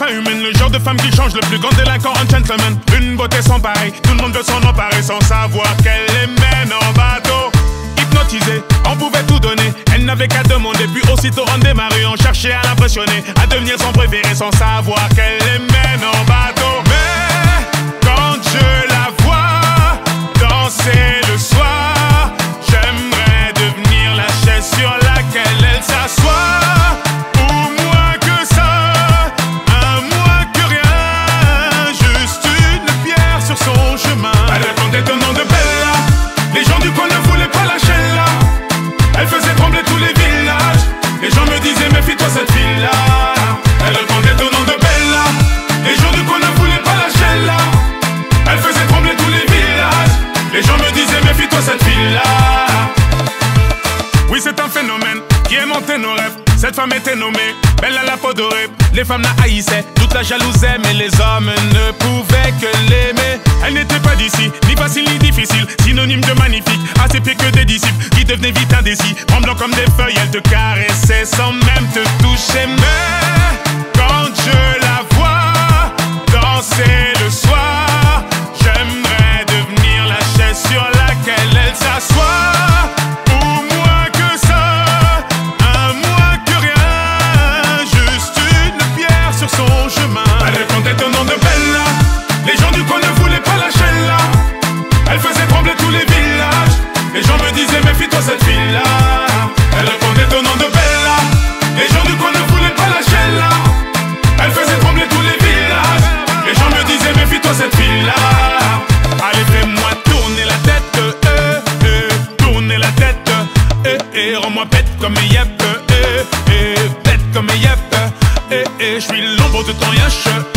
fin humaine, le genre de femme qui change le plus grand délinquant en gentleman. Une beauté sans pareil, tout le monde veut s'en emparer sans savoir qu'elle les mène en bateau. Hypnotisée, on pouvait tout donner, elle n'avait qu'à demander. Puis aussitôt on démarrait, on cherchait à l'impressionner, à devenir son préféré sans savoir qu'elle les mène en bateau. Mais quand je la vois danser le soir, j'aimerais devenir la chaise sur laquelle elle s'assoit. Cette fille-là, elle répondait au nom de Bella. Les gens du coin ne voulaient pas lâcher là. Elle faisait trembler tous les villages. Les gens me disaient méfie-toi cette fille-là. Oui, c'est un phénomène qui est monté nos rêves. Cette femme était nommée Belle à la peau dorée. Les femmes la haïssaient, toute la jalousaient, mais les hommes ne pouvaient que l'aimer. Elle n'était pas d'ici, ni facile ni difficile, synonyme de magnifique, à ses pieds que des disciples qui devenaient vite indécis. Tremblant comme des feuilles, elle te caressait sans même te toucher. Mais quand je la vois danser le soir, j'aimerais devenir la chaise sur laquelle elle s'assoit. Elle répondait au nom de Bella. Les gens du coin ne voulaient pas lâcher là. Elle faisait trembler tous les villages. Les gens me disaient méfie-toi cette fille-là. Elle répondait au nom de Bella. Les gens du coin ne voulaient pas lâcher là. Elle faisait trembler tous les villages. Les gens me disaient méfie-toi cette fille-là. Allez fais-moi tourner la tête, tourner la tête, rends-moi bête comme yep, bête comme yep. Je suis l'ombre de ton yash.